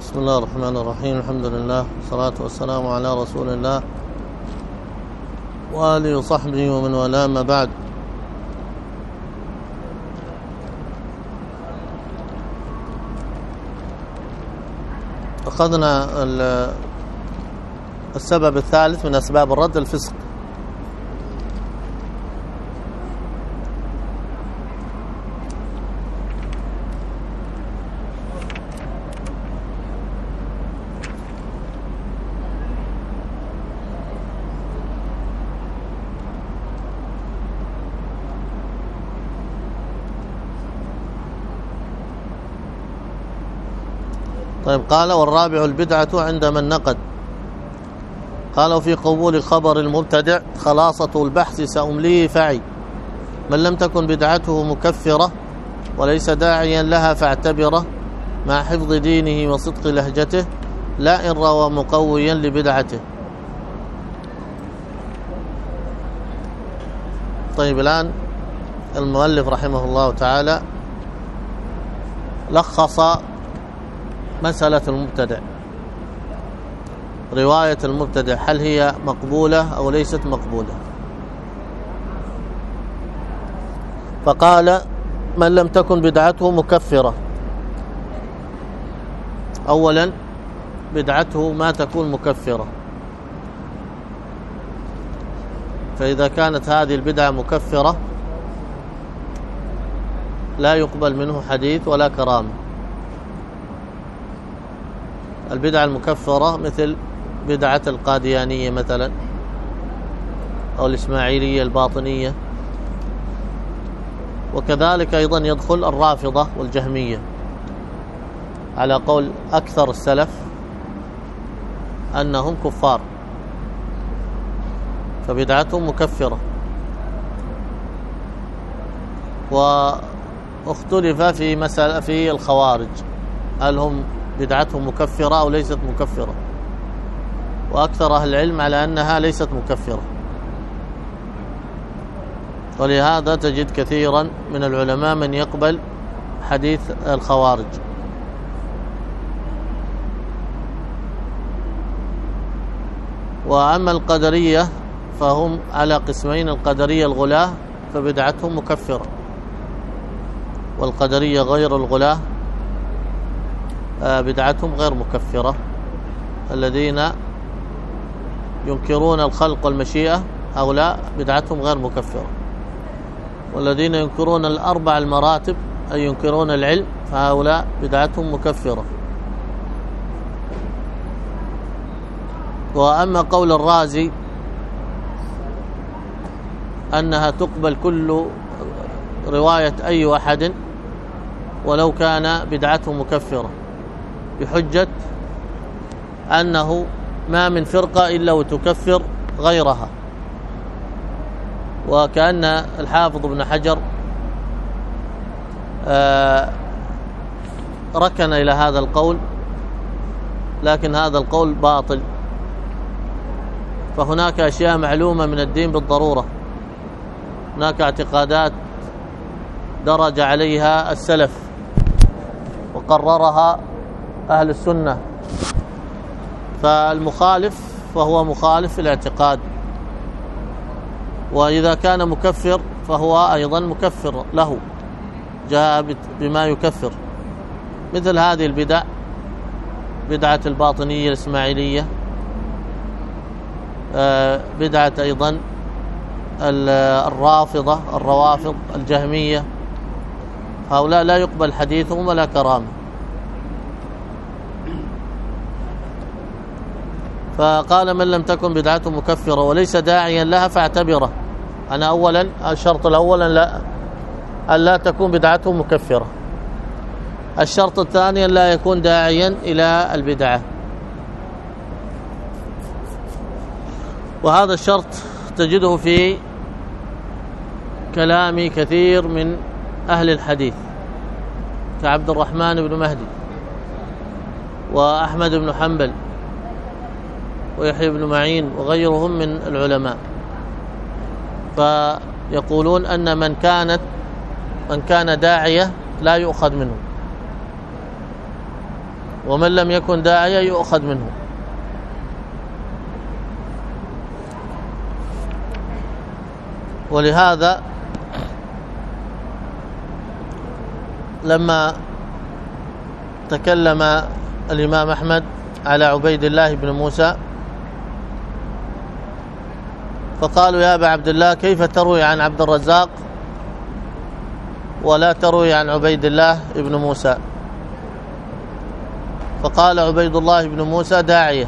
بسم الله الرحمن الرحيم. الحمد لله والصلاة والسلام على رسول الله وآله وصحبه ومن والاه، ما بعد. أخذنا السبب الثالث من أسباب الرد، الفسق. طيب، قال والرابع البدعة عند من نقد. قالوا في قبول خبر المبتدع خلاصة البحث سأمليه فعي، من لم تكن بدعته مكفرة وليس داعيا لها فاعتبره، مع حفظ دينه وصدق لهجته، لا إن روى مقويا لبدعته. طيب، الآن المؤلف رحمه الله تعالى لخص مسألة المبتدع، رواية المبتدع، هل هي مقبولة أو ليست مقبولة؟ فقال من لم تكن بدعته مكفرة. أولا، بدعته ما تكون مكفرة، فإذا كانت هذه البدعة مكفرة لا يقبل منه حديث ولا كرامة. البدعة المكفرة مثل بدعة القاديانية مثلا، أو الإسماعيلية الباطنية، وكذلك أيضا يدخل الرافضة والجهمية، على قول أكثر السلف أنهم كفار، فبدعتهم مكفرة. واختلف في مسألة في الخوارج، هل هم بدعتهم مكفرة أو ليست مكفرة، وأكثر أهل العلم على أنها ليست مكفرة. ولهذا تجد كثيرا من العلماء من يقبل حديث الخوارج. وأما القدرية فهم على قسمين: القدرية الغلاة فبدعتهم مكفرة، والقدرية غير الغلاة بدعتهم غير مكفرة. الذين ينكرون الخلق والمشيئة هؤلاء بدعتهم غير مكفرة، والذين ينكرون الأربع المراتب أي ينكرون العلم فهؤلاء بدعتهم مكفرة. وأما قول الرازي أنها تقبل كل رواية أي أحد ولو كان بدعته مكفرة، بحجة أنه ما من فرقة إلا وتكفر غيرها. وكأن الحافظ ابن حجر ركن إلى هذا القول، لكن هذا القول باطل. فهناك أشياء معلومة من الدين بالضرورة، هناك اعتقادات درج عليها السلف وقررها أهل السنة، فالمخالف فهو مخالف في الاعتقاد، وإذا كان مكفر فهو أيضا مكفر له، جاء بما يكفر، مثل هذه البدع، بدعة الباطنية الإسماعيلية، بدعة أيضا الرافضة الروافض الجهمية، هؤلاء لا يقبل حديثهم ولا كرامة. فقال من لم تكن بدعته مكفرة وليس داعيا لها فاعتبره. أنا أولا الشرط الأول أن لا تكون بدعته مكفرة. الشرط الثاني أن لا يكون داعيا إلى البدعة، وهذا الشرط تجده في كلام كثير من أهل الحديث كعبد الرحمن بن مهدي وأحمد بن حنبل ويحيى بن معين وغيرهم من العلماء. فيقولون أن من كان داعية لا يؤخذ منه، ومن لم يكن داعية يؤخذ منه. ولهذا لما تكلم الإمام أحمد على عبيد الله بن موسى فقالوا يا أبا عبد الله كيف تروي عن عبد الرزاق ولا تروي عن عبيد الله بن موسى؟ فقال عبيد الله بن موسى داعية.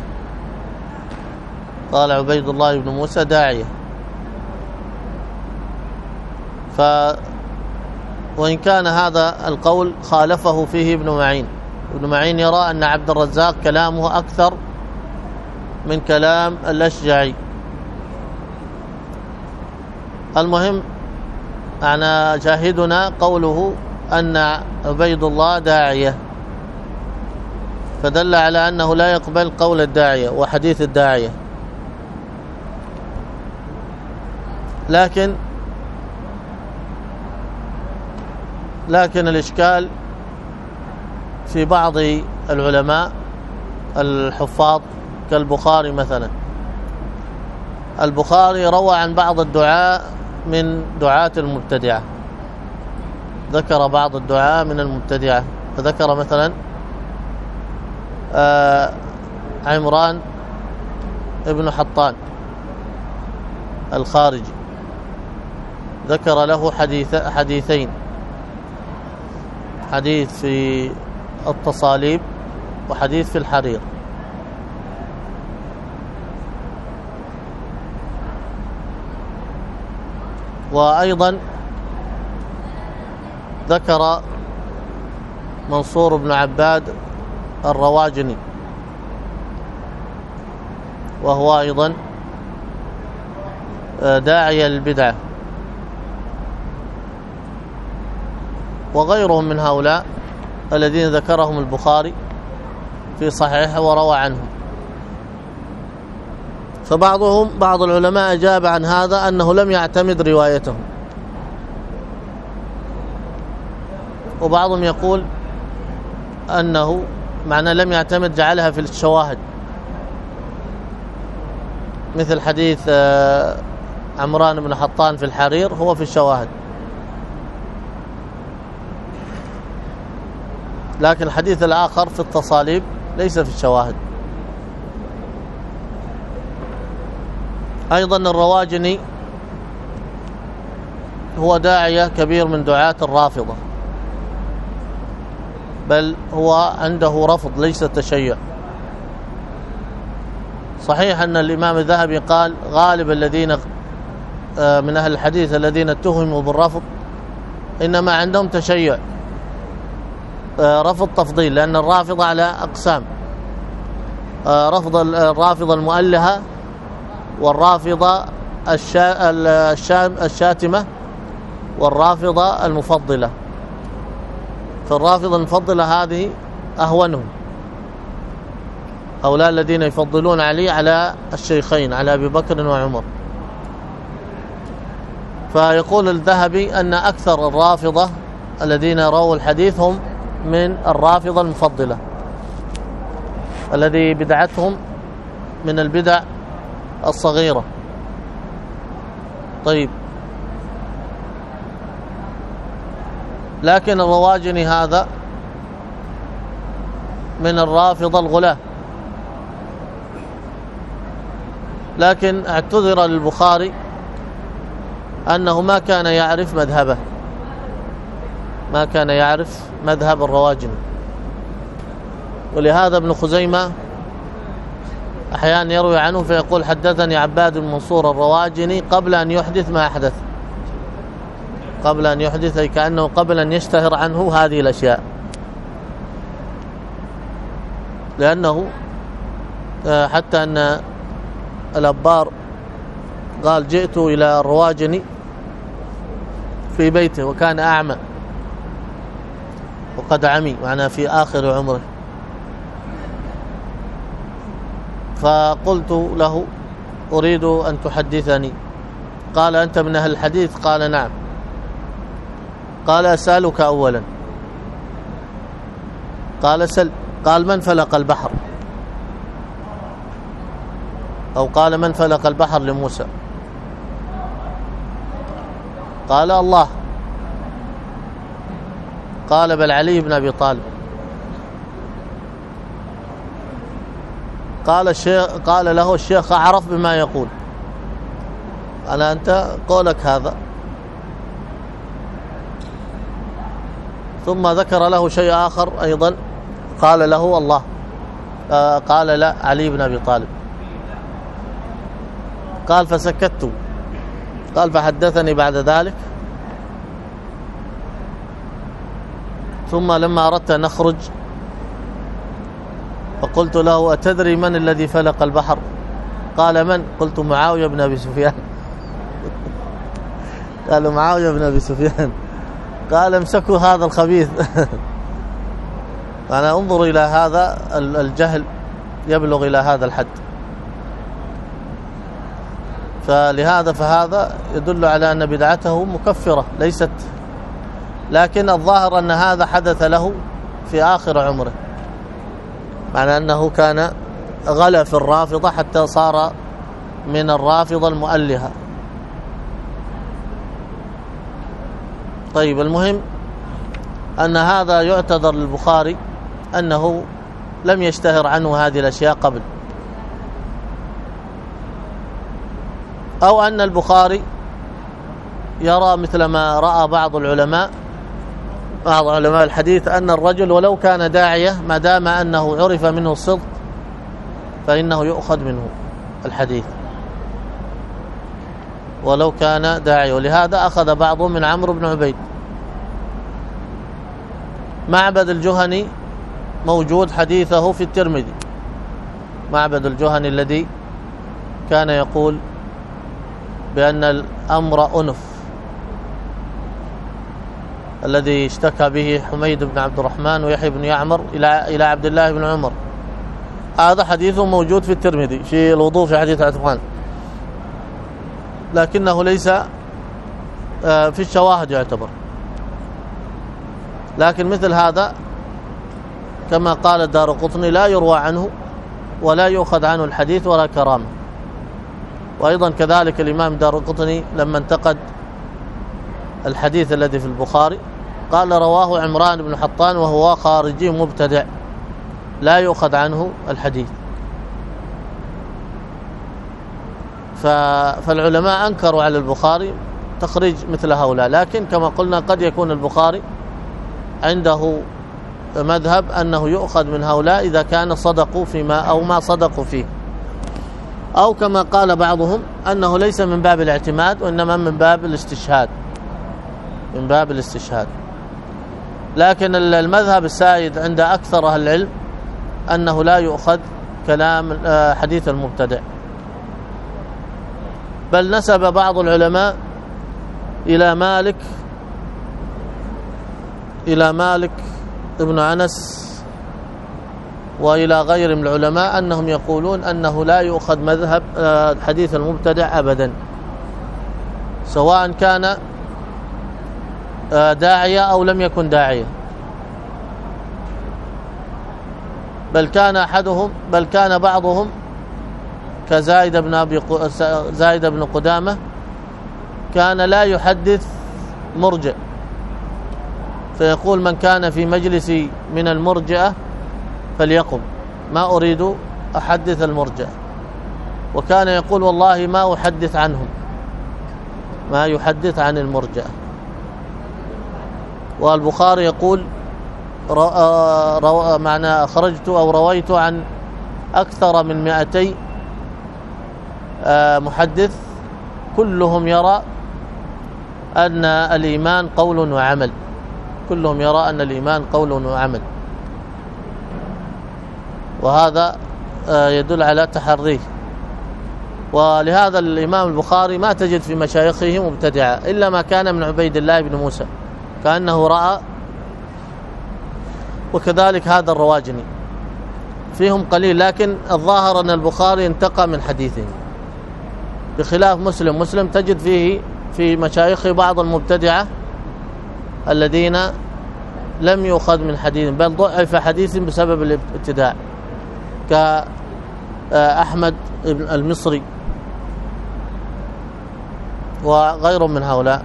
قال عبيد الله بن موسى داعية. وإن كان هذا القول خالفه فيه ابن معين. ابن معين يرى أن عبد الرزاق كلامه أكثر من كلام الأشجعي. المهم أنا شاهدنا قوله أن عبيد الله داعية، فدل على أنه لا يقبل قول الداعية وحديث الداعية. لكن الإشكال في بعض العلماء الحفاظ كالبخاري مثلا. البخاري روى عن بعض الدعاء من دعاة المبتدعة، ذكر بعض الدعاء من المبتدعة، فذكر مثلا عمران ابن حطان الخارجي، ذكر له حديثين، حديث في التصاليب وحديث في الحرير. وأيضا ذكر منصور بن عباد الرواجني، وهو أيضا داعي للبدعة، وغيرهم من هؤلاء الذين ذكرهم البخاري في صحيحه وروى عنهم. بعض العلماء أجاب عن هذا أنه لم يعتمد روايتهم، وبعضهم يقول أنه معنى لم يعتمد جعلها في الشواهد، مثل حديث عمران بن حطان في الحرير هو في الشواهد، لكن الحديث الآخر في التصاليب ليس في الشواهد. أيضا الرواجني هو داعية كبير من دعاة الرافضة، بل هو عنده رفض ليس تشيع. صحيح أن الإمام الذهبي قال غالب الذين من أهل الحديث الذين اتهموا بالرفض إنما عندهم تشيع، رفض تفضيل، لأن الرافضة على أقسام: رفض الرافضة المؤلهة، والرافضة الشاتمة، والرافضة المفضلة. فالرافضة المفضلة هذه أهونهم، هؤلاء الذين يفضلون علي على الشيخين، على أبي بكر وعمر. فيقول الذهبي أن أكثر الرافضة الذين رووا الحديث هم من الرافضة المفضلة، الذي بدعتهم من البدع الصغيرة. طيب، لكن الرواجني هذا من الرافضة الغلاة، لكن اعتذر للبخاري أنه ما كان يعرف مذهبه، ما كان يعرف مذهب الرواجني. ولهذا ابن خزيمة أحيانا يروي عنه فيقول حدثني عباد بن منصور الرواجني قبل أن يحدث ما أحدث، قبل أن يحدث، أي كأنه قبل أن يشتهر عنه هذه الأشياء، لأنه حتى أن الأبار قال جئت إلى الرواجني في بيته وكان أعمى وقد عمي، معناه في آخر عمره، فقلت له أريد أن تحدثني. قال أنت من أهل الحديث؟ قال نعم. قال أسألك أولا. قال سل. قال من فلق البحر، أو قال من فلق البحر لموسى؟ قال الله. قال بل علي بن أبي طالب. قال له الشيخ أعرف بما يقول، أنت قولك هذا. ثم ذكر له شيء آخر أيضا، قال له الله، قال لا علي بن أبي طالب. قال فسكت. قال فحدثني بعد ذلك، ثم لما أردت أن نخرج فقلت له أتدري من الذي فلق البحر؟ قال من؟ قلت معاوية بن أبي سفيان. قالوا معاوية بن أبي سفيان. قال امسكوا هذا الخبيث. أنا انظر إلى هذا الجهل يبلغ إلى هذا الحد. فهذا يدل على أن بدعته مكفرة ليست، لكن الظاهر أن هذا حدث له في آخر عمره، معنى أنه كان غلا في الرافضة حتى صار من الرافضة المؤلهة. طيب، المهم أن هذا يعتذر للبخاري أنه لم يشتهر عنه هذه الأشياء قبل، أو أن البخاري يرى مثل ما رأى بعض علماء الحديث أن الرجل ولو كان داعية ما دام أنه عرف منه الصدق فإنه يؤخذ منه الحديث ولو كان داعية. ولهذا أخذ بعضهم من عمرو بن عبيد. معبد الجهني موجود حديثه في الترمذي، معبد الجهني الذي كان يقول بأن الأمر أنف، الذي اشتكى به حميد بن عبد الرحمن ويحيى بن يعمر إلى عبد الله بن عمر. هذا حديث موجود في الترمذي في الوضوء في حديث عثمان، لكنه ليس في الشواهد يعتبر. لكن مثل هذا كما قال الدارقطني لا يروى عنه ولا يؤخذ عنه الحديث ولا كرامة. وأيضا كذلك الإمام الدارقطني لما انتقد الحديث الذي في البخاري قال رواه عمران بن حطان وهو خارجي مبتدع لا يؤخذ عنه الحديث. فالعلماء أنكروا على البخاري تخريج مثل هؤلاء، لكن كما قلنا قد يكون البخاري عنده مذهب أنه يؤخذ من هؤلاء إذا كان صدقوا فيما أو ما صدقوا فيه، أو كما قال بعضهم أنه ليس من باب الاعتماد وإنما من باب الاستشهاد، من باب الاستشهاد. لكن المذهب السائد عند أكثر أهل العلم أنه لا يؤخذ كلام حديث المبتدع. بل نسب بعض العلماء إلى مالك ابن أنس وإلى غير من العلماء أنهم يقولون أنه لا يؤخذ مذهب حديث المبتدع أبدا، سواء كان داعية أو لم يكن داعية. بل كان بعضهم كزايد بن قدامة كان لا يحدث مرجئ، فيقول من كان في مجلسي من المرجئة فليقم، ما أريد أحدث المرجئة. وكان يقول والله ما أحدث عنهم، ما يحدث عن المرجئة. والبخاري يقول معنى خرجت أو رويت عن أكثر من 200 محدث كلهم يرى أن الإيمان قول وعمل، كلهم يرى أن الإيمان قول وعمل، وهذا يدل على تحريه. ولهذا الإمام البخاري ما تجد في مشايخه مبتدعة إلا ما كان من عبيد الله بن موسى كأنه رأى، وكذلك هذا الرواجني فيهم قليل. لكن الظاهر أن البخاري انتقى من حديثه، بخلاف مسلم تجد فيه في مشايخه بعض المبتدعة الذين لم يؤخذ من حديث، بل ضعف حديث بسبب الابتداع، كأحمد المصري وغير من هؤلاء.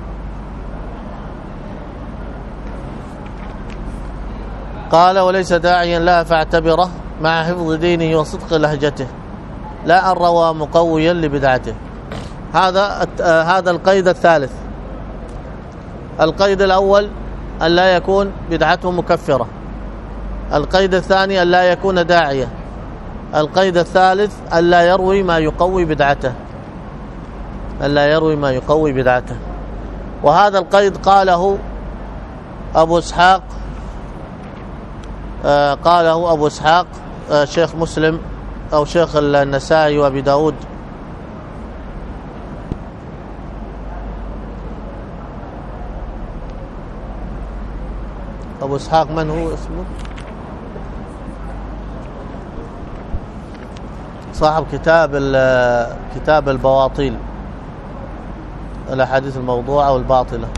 قال: وليس داعيا لها فاعتبره مع حفظ دينه وصدق لهجته، لا أن روى مقويا لبدعته. هذا القيد الثالث. القيد الأول أن لا يكون بدعته مكفرة. القيد الثاني أن لا يكون داعية. القيد الثالث أن لا يروي ما يقوي بدعته، أن لا يروي ما يقوي بدعته. وهذا القيد قاله أبو إسحاق، شيخ مسلم أو شيخ النسائي وأبي داود. أبو إسحاق من هو اسمه؟ صاحب كتاب البواطيل، الأحاديث الموضوعة والباطلة،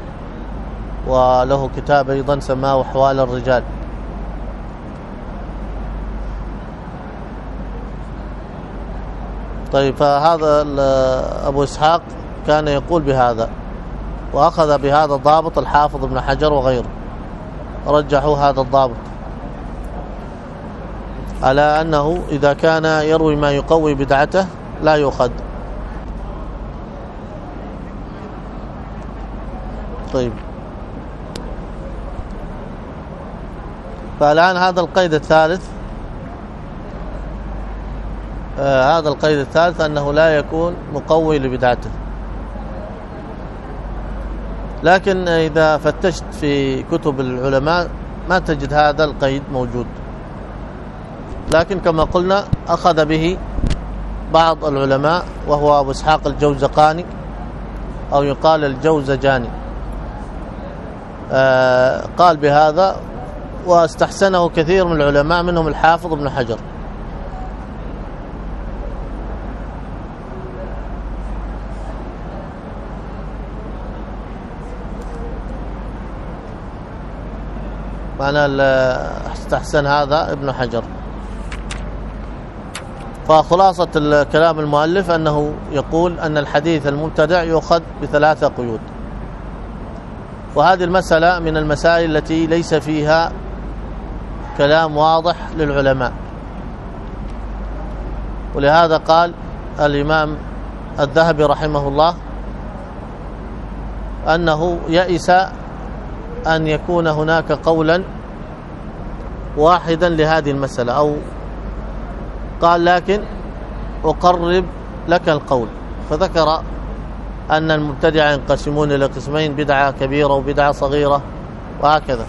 وله كتاب أيضا سماه أحوال الرجال. طيب، فهذا أبو إسحاق كان يقول بهذا، وأخذ بهذا الضابط الحافظ ابن حجر وغيره، رجحوا هذا الضابط على أنه إذا كان يروي ما يقوي بدعته لا يؤخذ. طيب، فالآن هذا القيد الثالث أنه لا يكون مقوي لبدعته. لكن إذا فتشت في كتب العلماء ما تجد هذا القيد موجود، لكن كما قلنا أخذ به بعض العلماء، وهو أبو إسحاق الجوزقاني أو يقال الجوزجاني، قال بهذا واستحسنه كثير من العلماء منهم الحافظ ابن حجر. معنى استحسن هذا ابن حجر. فخلاصة الكلام المؤلف أنه يقول أن الحديث المبتدع يؤخذ بثلاثة قيود، وهذه المسألة من المسائل التي ليس فيها كلام واضح للعلماء، ولهذا قال الإمام الذهبي رحمه الله أنه يئس أن يكون هناك قولا واحدا لهذه المسألة، أو قال لكن أقرب لك القول، فذكر أن المبتدع ينقسمون إلى قسمين: بدعة كبيرة وبدعة صغيرة، وهكذا.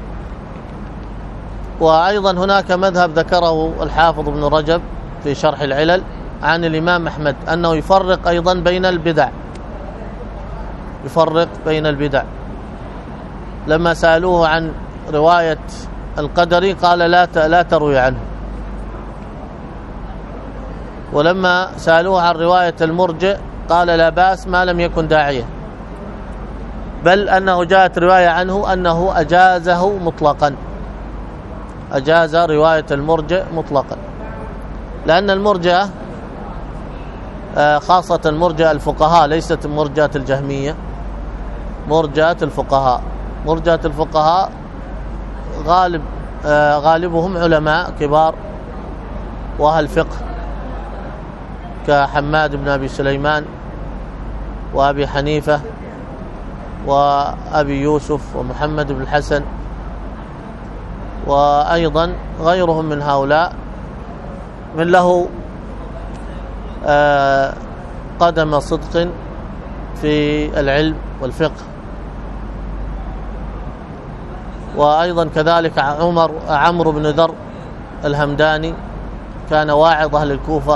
وأيضا هناك مذهب ذكره الحافظ ابن رجب في شرح العلل عن الإمام أحمد أنه يفرق أيضا بين البدع. لما سألوه عن رواية القدري قال لا تروي عنه، ولما سألوه عن رواية المرجئ قال لا بأس ما لم يكن داعية، بل أنه جاءت رواية عنه أنه أجازه مطلقا، أجاز رواية المرجئ مطلقا، لأن المرجئة خاصة مرجئة الفقهاء، ليست مرجئة الجهمية، مرجئة الفقهاء غالبهم علماء كبار وأهل فقه، كحماد بن أبي سليمان وأبي حنيفة وأبي يوسف ومحمد بن الحسن، وأيضا غيرهم من هؤلاء من له قدم صدق في العلم والفقه. وأيضا كذلك عمرو بن ذر الهمداني كان واعظ أهل الكوفة،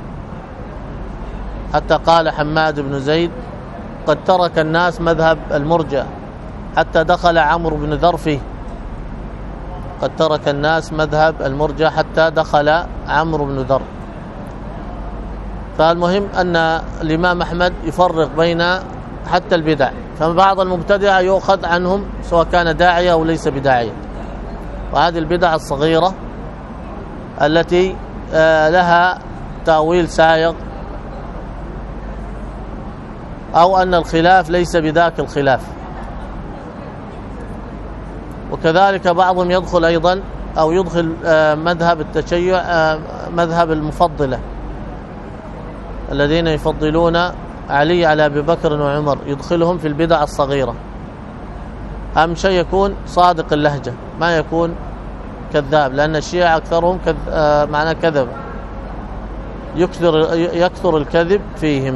حتى قال حماد بن زيد قد ترك الناس مذهب المرجئة حتى دخل عمرو بن ذر فيه، قد ترك الناس مذهب المرجئة حتى دخل عمرو بن ذر. فالمهم أن الإمام أحمد يفرق بين حتى البدع. فبعض المبتدعة يؤخذ عنهم سواء كان داعية أو ليس بداعية. وهذه البدع الصغيرة التي لها تأويل سائغ، أو أن الخلاف ليس بذاك الخلاف. وكذلك بعضهم يدخل أيضا أو يدخل مذهب التشيع، مذهب المفضلة الذين يفضلون علي على أبي بكر وعمر، يدخلهم في البدع الصغيرة. أهم شيء يكون صادق اللهجة، ما يكون كذاب، لأن الشيعة أكثرهم معنى كذب، يكثر الكذب فيهم.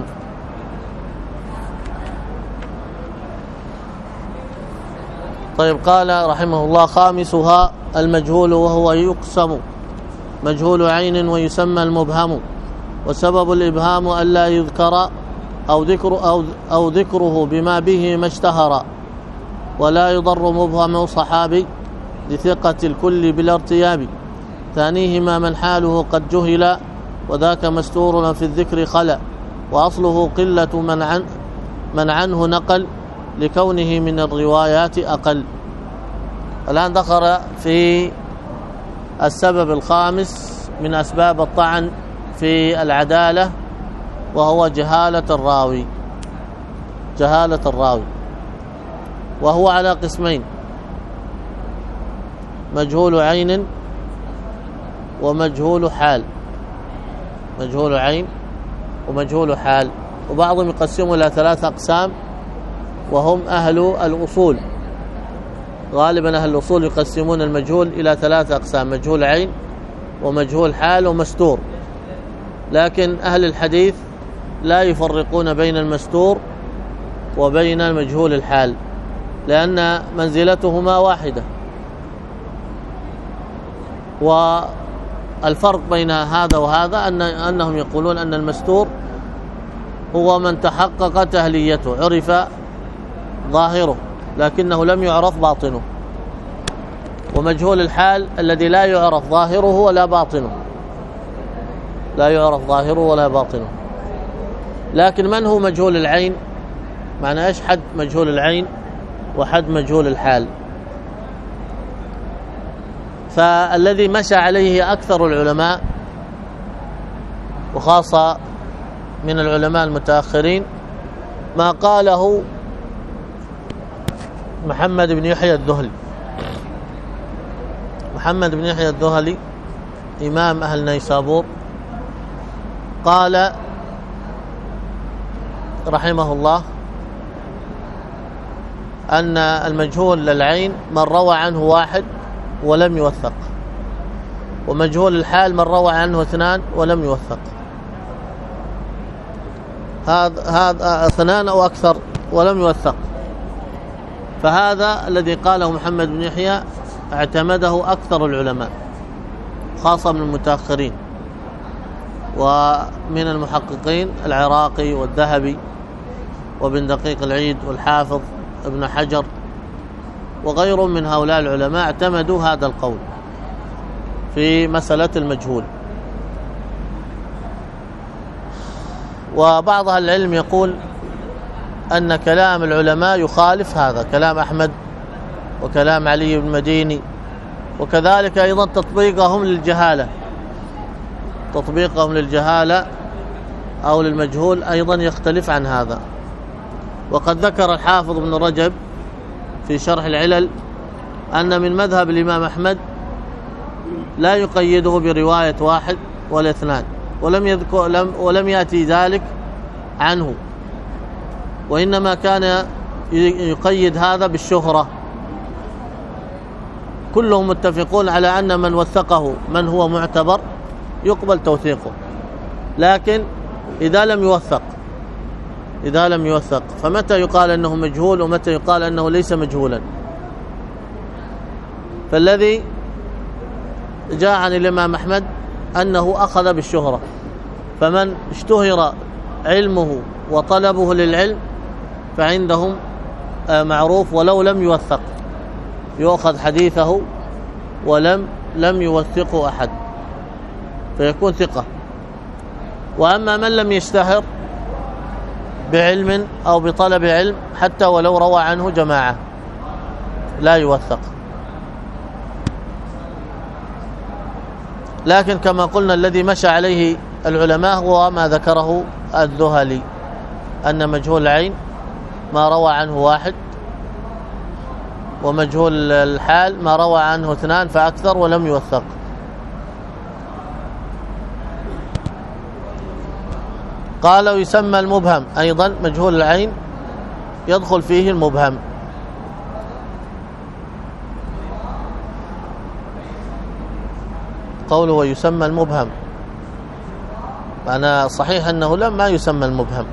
طيب، قال رحمه الله: خامسها المجهول، وهو يقسم مجهول عين ويسمى المبهم. وسبب الإبهام ألا يذكر أو ذكره بما به ما اشتهر، ولا يضر مبهم صحابي لثقة الكل بلا ارتياب. ثانيهما من حاله قد جهل، وذاك مستور في الذكر خلا، وأصله قلة من عنه نقل، لكونه من الروايات أقل. الآن دخل في السبب الخامس من أسباب الطعن في العدالة، وهو جهالة الراوي. جهالة الراوي، وهو على قسمين: مجهول عين ومجهول حال. مجهول عين ومجهول حال. وبعضهم يقسمه إلى 3 أقسام، وهم أهل الأصول. غالبا أهل الأصول يقسمون المجهول إلى 3 أقسام: مجهول عين ومجهول حال ومستور. لكن أهل الحديث لا يفرقون بين المستور وبين مجهول الحال، لأن منزلتهما واحدة. والفرق بين هذا وهذا أنهم يقولون أن المستور هو من تحقق تهليته، عرف ظاهره لكنه لم يعرف باطنه. ومجهول الحال الذي لا يعرف ظاهره ولا باطنه، لا يعرف ظاهره ولا باطنه. لكن من هو مجهول العين؟ معنى ايش حد مجهول العين وحد مجهول الحال؟ فالذي مشى عليه أكثر العلماء، وخاصة من العلماء المتأخرين، ما قاله محمد بن يحيى الذهلي. محمد بن يحيى الذهلي إمام أهل نيسابور، قال رحمه الله أن المجهول للعين من روى عنه 1 ولم يوثق، ومجهول الحال من روى عنه 2 ولم يوثق. هذا 2 أو أكثر ولم يوثق. فهذا الذي قاله محمد بن يحيى اعتمده أكثر العلماء، خاصة من المتأخرين، ومن المحققين العراقي والذهبي وابن دقيق العيد والحافظ ابن حجر وغيرهم من هؤلاء العلماء اعتمدوا هذا القول في مسألة المجهول. وبعض أهل العلم يقول أن كلام العلماء يخالف هذا، كلام أحمد وكلام علي بن مديني، وكذلك أيضا تطبيقهم للجهالة أو للمجهول أيضا يختلف عن هذا. وقد ذكر الحافظ ابن رجب في شرح العلل أن من مذهب الإمام أحمد لا يقيده برواية 1 ولا 2، ولم يأتي ذلك عنه، وإنما كان يقيد هذا بالشهرة. كلهم متفقون على أن من وثقه من هو معتبر يقبل توثيقه، لكن إذا لم يوثق فمتى يقال أنه مجهول ومتى يقال أنه ليس مجهولا؟ فالذي جاء عن الإمام أحمد أنه أخذ بالشهرة، فمن اشتهر علمه وطلبه للعلم فعندهم معروف ولو لم يوثق، يؤخذ حديثه ولم يوثقه أحد فيكون ثقة. وأما من لم يشتهر بعلم أو بطلب علم حتى ولو روى عنه جماعة لا يوثق. لكن كما قلنا الذي مشى عليه العلماء هو ما ذكره الذهلي، أن مجهول العين ما روى عنه واحد، ومجهول الحال ما روى عنه اثنان فأكثر ولم يوثق. قال ويسمى المبهم أيضا مجهول العين يدخل فيه المبهم. قوله ويسمى المبهم معنى صحيح أنه لما يسمى المبهم.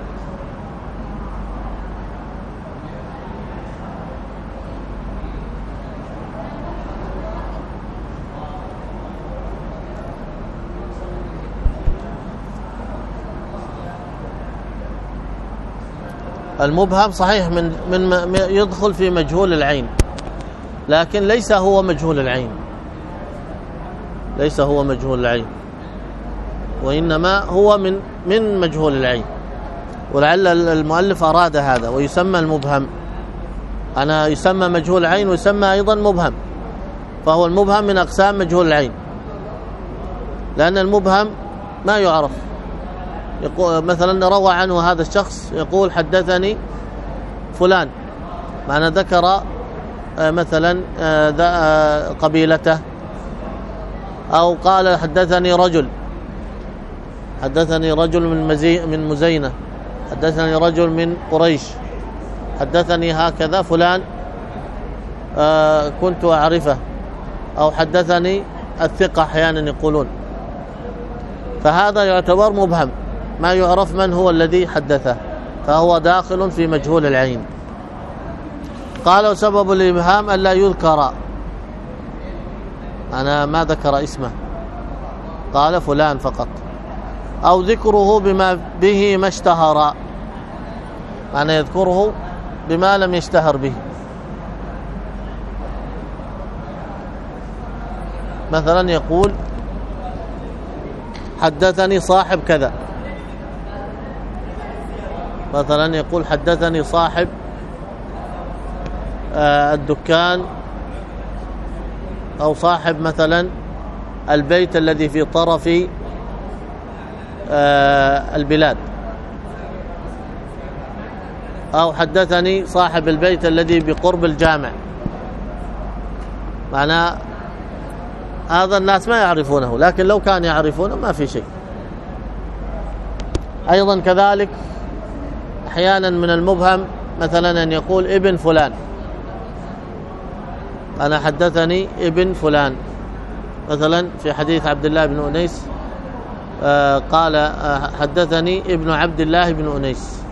المبهم صحيح من يدخل في مجهول العين، لكن ليس هو مجهول العين، ليس هو مجهول العين، وإنما هو من مجهول العين. ولعل المؤلف أراد هذا. ويسمى المبهم أنا يسمى مجهول العين ويسمى أيضا مبهم، فهو المبهم من أقسام مجهول العين، لأن المبهم ما يعرف. يقول مثلا روى عنه هذا الشخص يقول حدثني فلان، معنى ذكر مثلا قبيلته، أو قال حدثني رجل من مزينة، حدثني رجل من قريش، حدثني هكذا فلان كنت أعرفه، أو حدثني الثقة أحيانا يقولون، فهذا يعتبر مبهم ما يعرف من هو الذي حدثه، فهو داخل في مجهول العين. قال وسبب الإبهام ألا يذكر، أنا ما ذكر اسمه، قال فلان فقط، أو ذكره بما به ما اشتهر، أنا يذكره بما لم يشتهر به. مثلا يقول حدثني صاحب كذا، مثلا يقول حدثني صاحب الدكان، أو صاحب مثلا البيت الذي في طرف البلاد، أو حدثني صاحب البيت الذي بقرب الجامع. معناه هذا الناس ما يعرفونه، لكن لو كان يعرفونه ما في شيء. أيضا كذلك أحيانا من المبهم مثلا أن يقول ابن فلان، أنا حدثني ابن فلان، مثلا في حديث عبد الله بن أنيس قال حدثني ابن عبد الله بن أنيس،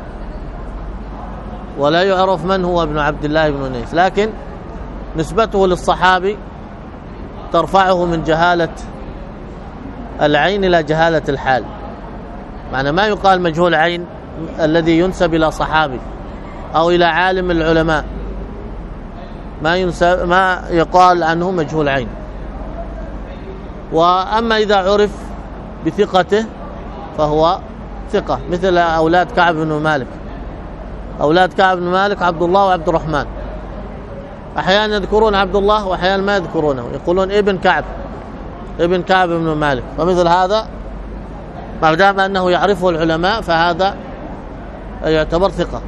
ولا يعرف من هو ابن عبد الله بن أنيس، لكن نسبته للصحابي ترفعه من جهالة العين إلى جهالة الحال. معنى ما يقال مجهول عين الذي ينسب إلى صحابي أو إلى عالم العلماء، ما يقال عنه مجهول عين. وأما إذا عرف بثقته فهو ثقة، مثل أولاد كعب بن مالك. أولاد كعب بن مالك عبد الله وعبد الرحمن، أحيانا يذكرون عبد الله وأحيانا ما يذكرونه، يقولون ابن كعب بن مالك. فمثل هذا ما دام أنه يعرفه العلماء فهذا يعتبر ثقة.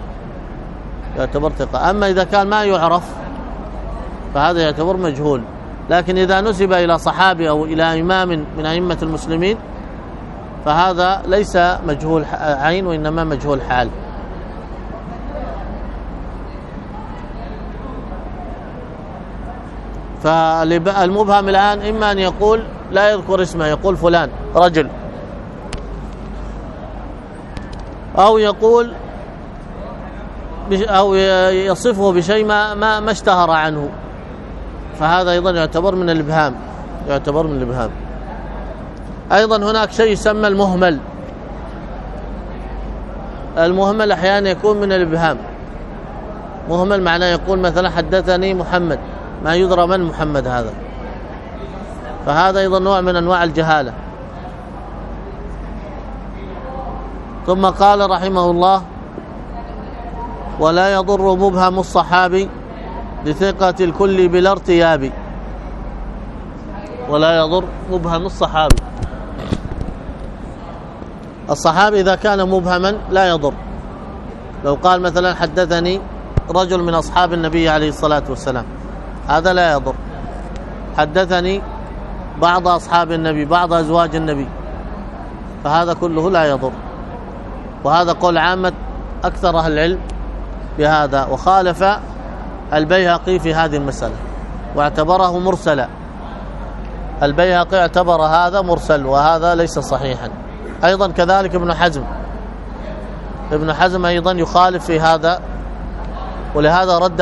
أما إذا كان ما يعرف فهذا يعتبر مجهول. لكن إذا نسب إلى صحابي أو إلى إمام من أئمة المسلمين فهذا ليس مجهول عين وإنما مجهول حال. فالمبهم الآن إما أن يقول لا يذكر اسمه، يقول فلان رجل، أو يقول أو يصفه بشيء ما اشتهر عنه، فهذا أيضا يعتبر من الإبهام. أيضا هناك شيء يسمى المهمل أحيانا يكون من الإبهام. مهمل معناه يقول مثلا حدثني محمد، ما يدرى من محمد هذا، فهذا أيضا نوع من أنواع الجهالة. ثم قال رحمه الله: ولا يضر مبهم الصحابي لثقة الكل بلا ارتياب. ولا يضر مبهم الصحابي، الصحابي إذا كان مبهما لا يضر. لو قال مثلا: حدثني رجل من أصحاب النبي عليه الصلاة والسلام، هذا لا يضر. حدثني بعض أصحاب النبي، بعض أزواج النبي، فهذا كله لا يضر. وهذا قول عامة أكثر أهل العلم بهذا، وخالف البيهقي في هذه المسألة واعتبره مرسلا. البيهقي اعتبر هذا مرسل، وهذا ليس صحيحا. أيضا كذلك ابن حزم أيضا يخالف في هذا، ولهذا رد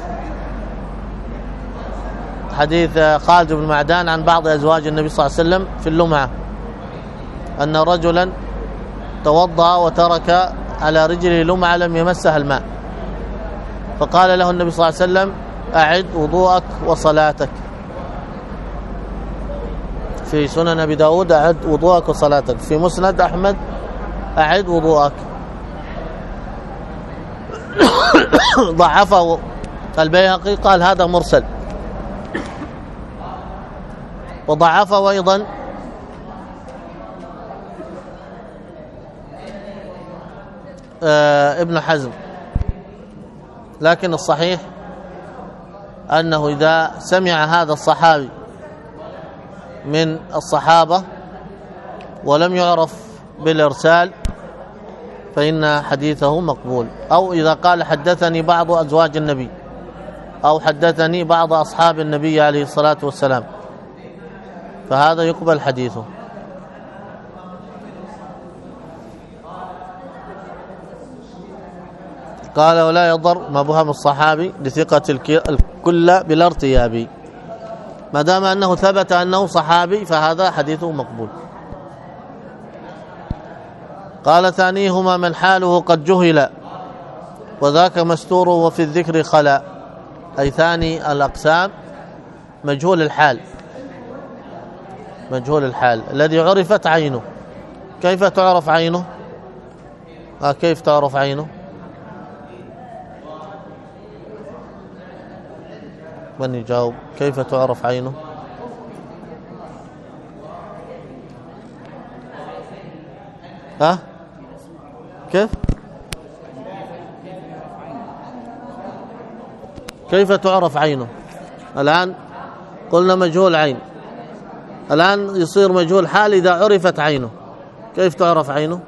حديث خالد بن معدان عن بعض أزواج النبي صلى الله عليه وسلم في اللمعة، أن رجلا توضأ وترك على رجله لمعة لم يمسها الماء، فقال له النبي صلى الله عليه وسلم: أعد وضوءك وصلاتك. في سنن أبي داود: أعد وضوءك وصلاتك. في مسند أحمد: أعد وضوءك. ضعفه البيهقي، قال هذا مرسل. وضعفه أيضا ابن حزم. لكن الصحيح أنه إذا سمع هذا الصحابي من الصحابة ولم يعرف بالإرسال فإن حديثه مقبول. أو إذا قال: حدثني بعض أزواج النبي، أو حدثني بعض أصحاب النبي عليه الصلاة والسلام، فهذا يقبل حديثه. قال: ولا يضر مبهم الصحابي لثقة الكل بلا ارتياب. ما دام أنه ثبت أنه صحابي فهذا حديثه مقبول. قال: ثانيهما من حاله قد جهل وذاك مستور وفي الذكر خلا. أي ثاني الأقسام مجهول الحال، مجهول الحال الذي عرفت عينه. كيف تعرف عينه؟ كيف تعرف عينه؟ من يجاوب؟ كيف تعرف عينه؟ كيف؟ كيف تعرف عينه؟ الآن قلنا مجهول عين، الآن يصير مجهول حال إذا عرفت عينه. كيف تعرف عينه؟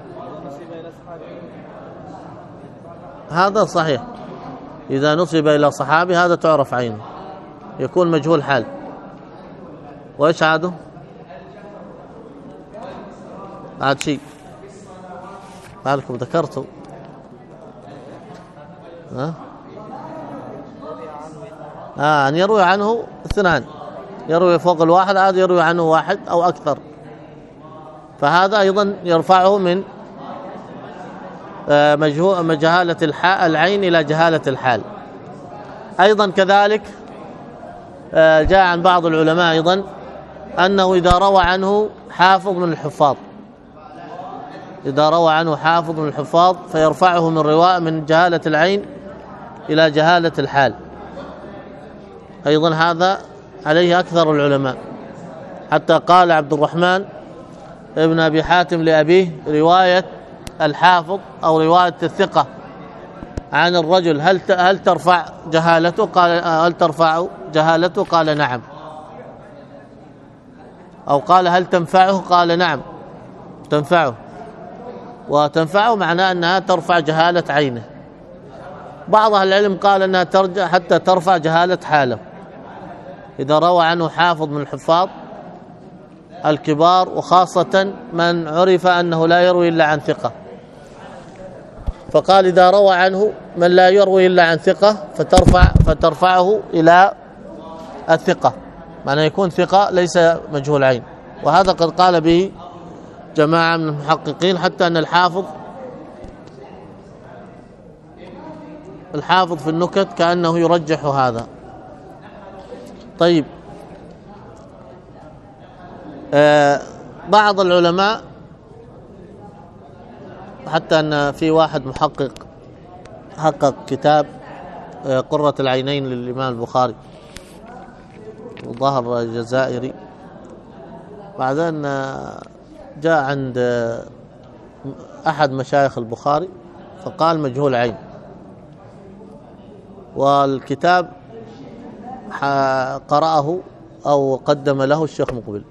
هذا صحيح، إذا نسب إلى صحابي هذا تعرف عينه، يكون مجهول حال. وإيش عاده؟ عاد شيء مالكم ذكرته؟ أن يروي عنه اثنان، يروي فوق الواحد، هذا يروي عنه واحد أو أكثر، فهذا أيضا يرفعه من جهالة العين إلى جهالة الحال. أيضا كذلك جاء عن بعض العلماء أيضا أنه إذا روى عنه حافظ من الحفاظ، إذا روى عنه حافظ من الحفاظ فيرفعه من جهالة العين إلى جهالة الحال. أيضا هذا عليه أكثر العلماء، حتى قال عبد الرحمن ابن أبي حاتم لأبيه: رواية الحافظ أو رواية الثقة عن الرجل هل ترفع جهالته؟ قال: هل ترفع جهالته؟ قال: نعم. أو قال: هل تنفعه؟ قال: نعم تنفعه. وتنفعه معناه أنها ترفع جهالة عينه. بعض أهل العلم قال أنها ترجع حتى ترفع جهالة حاله، إذا روى عنه حافظ من الحفاظ الكبار، وخاصة من عرف أنه لا يروي إلا عن ثقة، فقال إذا روى عنه من لا يروي إلا عن ثقة فترفعه إلى الثقة، معنى يكون ثقة ليس مجهول عين. وهذا قد قال به جماعة من المحققين، حتى أن الحافظ في النكت كأنه يرجح هذا. طيب، بعض العلماء حتى أن في واحد محقق حقق كتاب قرة العينين للإمام البخاري، وظهر جزائري. بعدين جاء عند أحد مشايخ البخاري فقال مجهول عين، والكتاب قرأه أو قدم له الشيخ مقبل.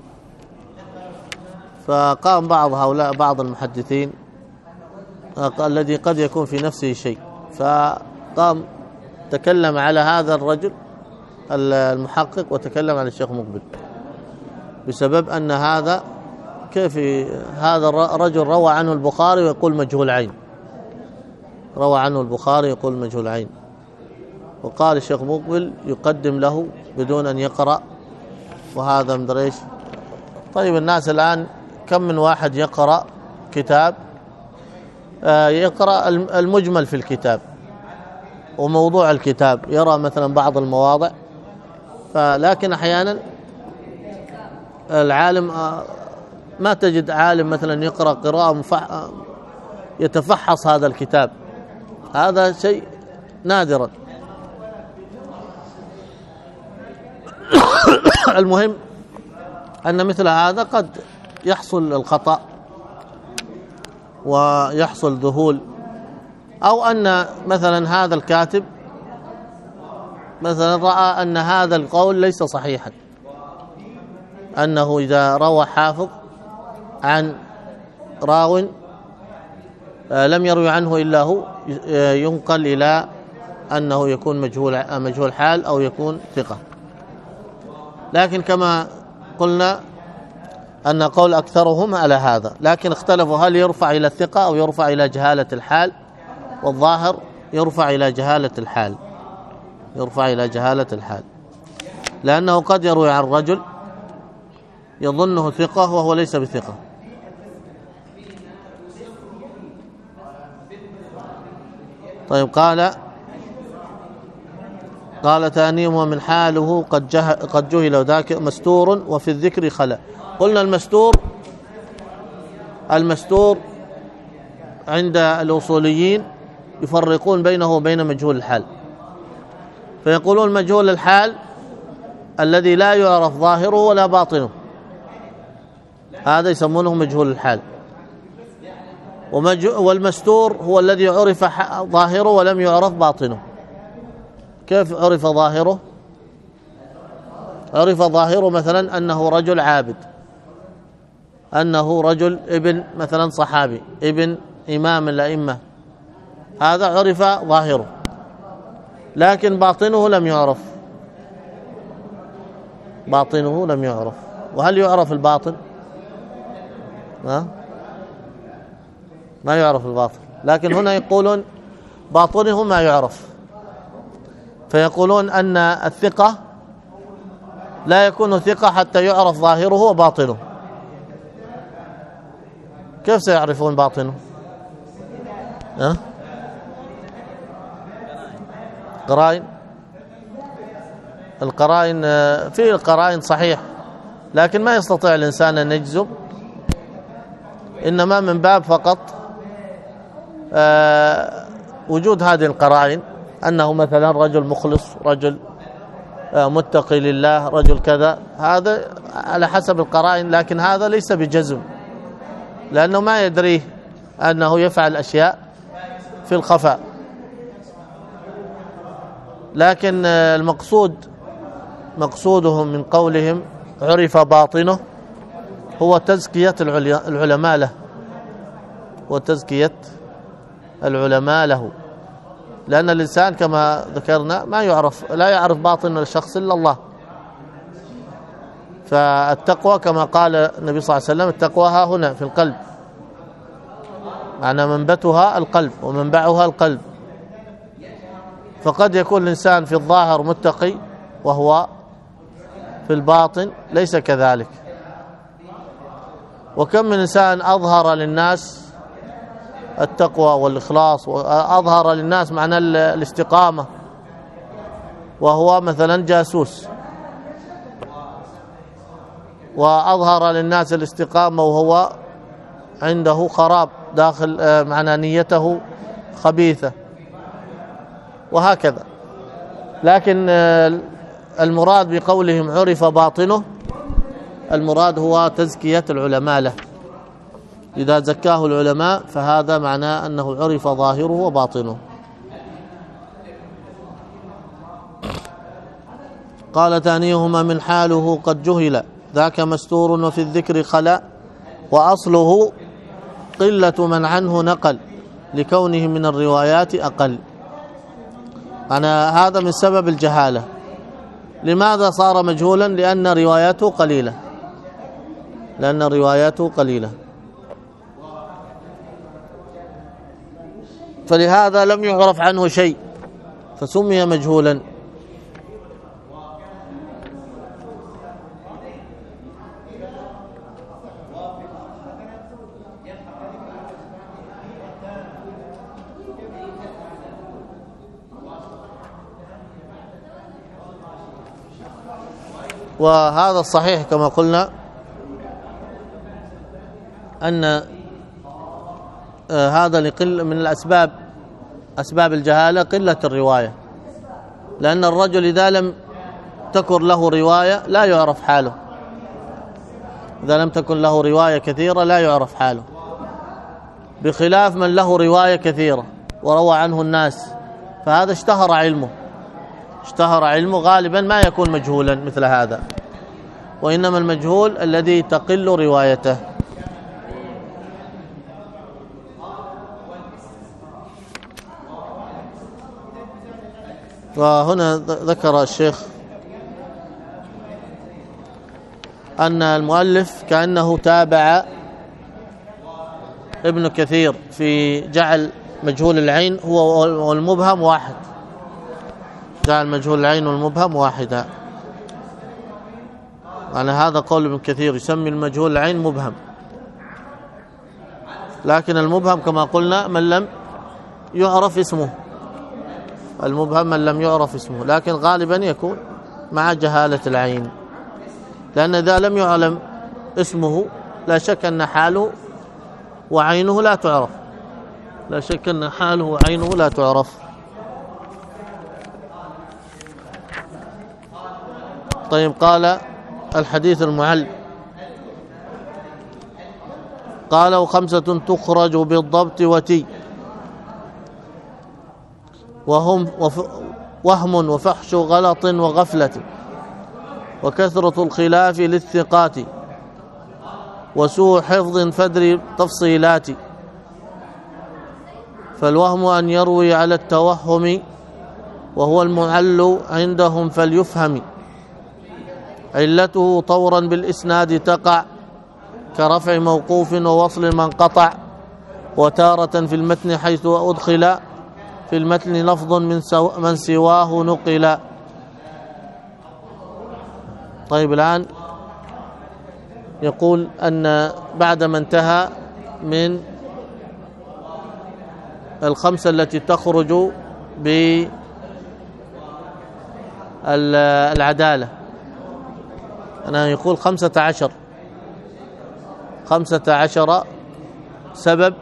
فقام بعض هؤلاء بعض المحدثين الذي قد يكون في نفسه شيء، فقام تكلم على هذا الرجل المحقق وتكلم على الشيخ مقبل، بسبب أن هذا كيف هذا الرجل روى عنه البخاري ويقول مجهول عين، روى عنه البخاري يقول مجهول عين. وقال الشيخ مقبل يقدم له بدون أن يقرأ، وهذا مدري ايش. طيب الناس الآن كم من واحد يقرأ كتاب يقرأ المجمل في الكتاب وموضوع الكتاب، يرى مثلا بعض المواضع، لكن أحيانا العالم ما تجد عالم مثلا يقرأ قراءة يتفحص هذا الكتاب، هذا شيء نادرا. المهم أن مثل هذا قد يحصل الخطأ ويحصل ذهول، أو أن مثلا هذا الكاتب مثلا رأى أن هذا القول ليس صحيحا، أنه إذا روى حافظ عن راو لم يروي عنه إلا هو ينقل إلى أنه يكون مجهول حال أو يكون ثقة. لكن كما قلنا أن قول أكثرهم على هذا، لكن اختلفوا هل يرفع إلى الثقة أو يرفع إلى جهالة الحال، والظاهر يرفع إلى جهالة الحال، يرفع إلى جهالة الحال، لأنه قد يروي عن رجل يظنه ثقة وهو ليس بثقة. طيب قال ثانيهم ومن حاله قد جهل وذاك مستور وفي الذكر خلا. قلنا المستور عند الأصوليين يفرقون بينه وبين مجهول الحال، فيقولون مجهول الحال الذي لا يعرف ظاهره ولا باطنه، هذا يسمونه مجهول الحال. والمستور هو الذي عرف ظاهره ولم يعرف باطنه. كيف عرف ظاهره؟ عرف ظاهره مثلا أنه رجل عابد، أنه رجل ابن مثلا صحابي، ابن إمام الأئمة، هذا عرف ظاهره، لكن باطنه لم يعرف، باطنه لم يعرف. وهل يعرف الباطن؟ ما يعرف الباطن، لكن هنا يقولون باطنه ما يعرف، فيقولون أن الثقة لا يكون ثقة حتى يعرف ظاهره وباطنه. كيف سيعرفون باطنه؟ قرائن، القرائن في القرائن صحيح، لكن ما يستطيع الإنسان أن يجزم، إنما من باب فقط وجود هذه القرائن، أنه مثلا رجل مخلص، رجل متقي لله، رجل كذا، هذا على حسب القرائن، لكن هذا ليس بجزم، لأنه ما يدريه أنه يفعل أشياء في الخفاء. لكن مقصودهم من قولهم عرف باطنه هو تزكية العلماء له، وتزكية العلماء له، لأن الإنسان كما ذكرنا لا يعرف باطن الشخص إلا الله. فالتقوى كما قال النبي صلى الله عليه وسلم التقوى ها هنا في القلب، معنى منبتها القلب ومنبعها القلب. فقد يكون الإنسان في الظاهر متقي وهو في الباطن ليس كذلك. وكم من إنسان أظهر للناس التقوى والإخلاص، وأظهر للناس معنى الاستقامة، وهو مثلا جاسوس، وأظهر للناس الاستقامة وهو عنده خراب داخل، معنى نيته خبيثة وهكذا. لكن المراد بقولهم عرف باطنه، المراد هو تزكية العلماء له. إذا زكاه العلماء فهذا معناه أنه عرف ظاهره وباطنه. قال ثانيهما من حاله قد جهل ذاك مستور وفي الذكر خلا، وأصله قلة من عنه نقل لكونه من الروايات أقل. أنا هذا من سبب الجهالة. لماذا صار مجهولا؟ لأن رواياته قليلة، لأن رواياته قليلة، فلهذا لم يعرف عنه شيء فسمي مجهولا. وهذا الصحيح كما قلنا أن هذا لقل من الأسباب، أسباب الجهالة قلة الرواية، لأن الرجل إذا لم تكن له رواية لا يعرف حاله، إذا لم تكن له رواية كثيرة لا يعرف حاله، بخلاف من له رواية كثيرة وروى عنه الناس، فهذا اشتهر علمه، اشتهر علمه غالبا ما يكون مجهولا مثل هذا، وإنما المجهول الذي تقل روايته. وهنا ذكر الشيخ أن المؤلف كأنه تابع ابن كثير في جعل مجهول العين هو والمبهم واحد، جعل مجهول العين والمبهم واحدا. يعني هذا قول ابن كثير، يسمي المجهول العين مبهم، لكن المبهم كما قلنا من لم يعرف اسمه، المبهم من لم يعرف اسمه، لكن غالبا يكون مع جهالة العين، لأن إذا لم يعلم اسمه لا شك أن حاله وعينه لا تعرف، لا شك أن حاله وعينه لا تعرف. طيب، قال الحديث المعل، قال وخمسة تخرج بالضبط وتي، وهم وهم وفحش غلط وغفلة، وكثرة الخلاف للثقات، وسوء حفظ فدر تفصيلات. فالوهم أن يروي على التوهم، وهو المعل عندهم فليفهم، علته طورا بالإسناد تقع، كرفع موقوف ووصل من قطع، وتارة في المتن حيث أدخل في المتن لفظ من سواه نقل. طيب، الآن يقول أن بعدما انتهى من الخمسة التي تخرج بالعدالة، أنا يقول 15 سبب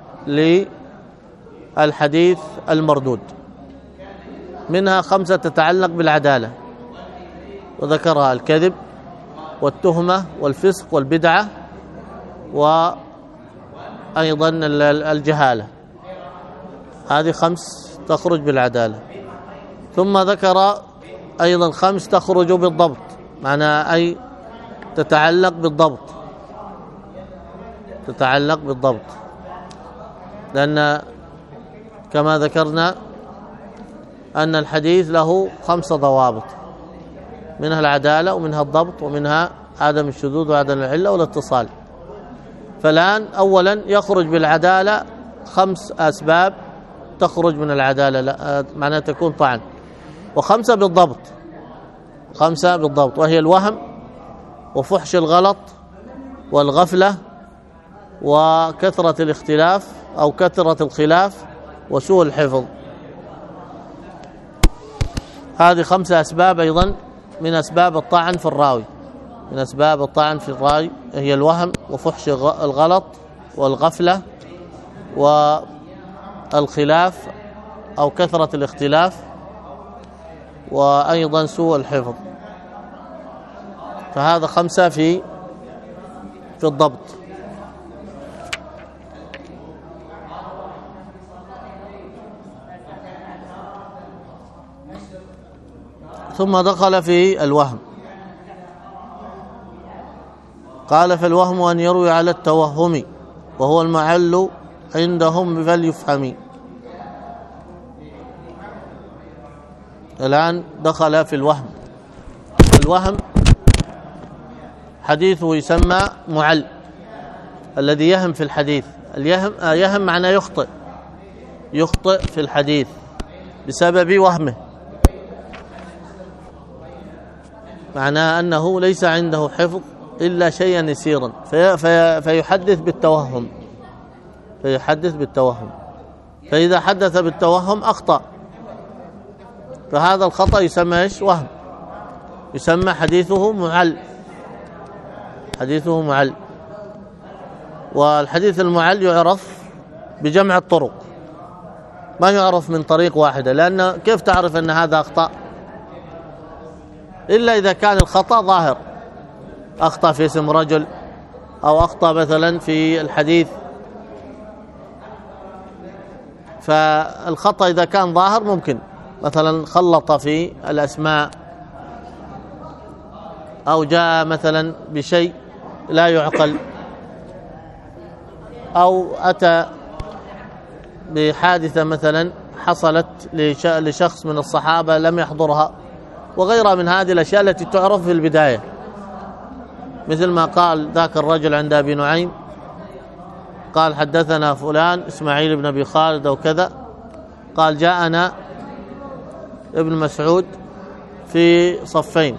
للحديث المردود، منها 5 تتعلق بالعدالة، وذكرها الكذب والتهمة والفسق والبدعة وأيضا الجهالة، هذه 5 تخرج بالعدالة. ثم ذكر أيضا 5 تخرج بالضبط، معنى أي تتعلق بالضبط، تتعلق بالضبط، لأن كما ذكرنا أن الحديث له 5 ضوابط، منها العدالة ومنها الضبط ومنها عدم الشذوذ وعدم العلة والاتصال. فالآن أولا يخرج بالعدالة 5 أسباب تخرج من العدالة، معناها تكون طعن، و5 بالضبط، 5 بالضبط، وهي الوهم وفحش الغلط والغفلة وكثرة الاختلاف أو كثرة الخلاف وسوء الحفظ. هذه 5 أسباب أيضا من أسباب الطعن في الراوي، من أسباب الطعن في الراوي هي الوهم وفحش الغلط والغفلة والخلاف أو كثرة الاختلاف، وأيضا سوء الحفظ. فهذا 5 في الضبط. ثم دخل في الوهم. قال: فالوهم أن يروي على التوهم، وهو المعل عندهم فليفهم. الآن دخل في الوهم. الوهم حديثه يسمى معل، الذي يهم في الحديث. يهم معناه يخطئ في الحديث بسبب وهمه، معناه أنه ليس عنده حفظ إلا شيئا يسيرا فيحدث بالتوهم. فإذا حدث بالتوهم أخطأ، فهذا الخطأ يسمى إيش؟ وهم. يسمى حديثه معل. والحديث المعل يعرف بجمع الطرق، ما يعرف من طريق واحدة، لأن كيف تعرف أن هذا أخطأ؟ إلا إذا كان الخطأ ظاهر، أخطأ في اسم رجل، أو أخطأ مثلا في الحديث. فالخطأ إذا كان ظاهر ممكن مثلا خلط في الأسماء، أو جاء مثلا بشيء لا يعقل، أو أتى بحادثة مثلا حصلت لشخص من الصحابة لم يحضرها، وغيرها من هذه الأشياء التي تعرف في البداية، مثل ما قال ذاك الرجل عند أبي نعيم، قال: حدثنا فلان إسماعيل بن أبي خالد أو كذا، قال: جاءنا ابن مسعود في صفين.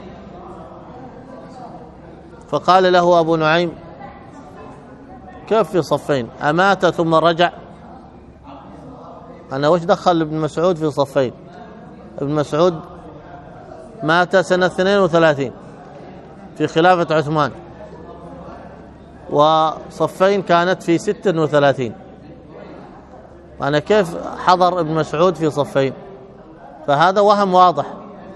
فقال له أبو نعيم: كيف في صفين؟ أمات ثم رجع؟ أنا وش دخل ابن مسعود في صفين؟ ابن مسعود مات سنة 32 في خلافة عثمان، وصفين كانت في 36. أنا كيف حضر ابن مسعود في صفين؟ فهذا وهم واضح.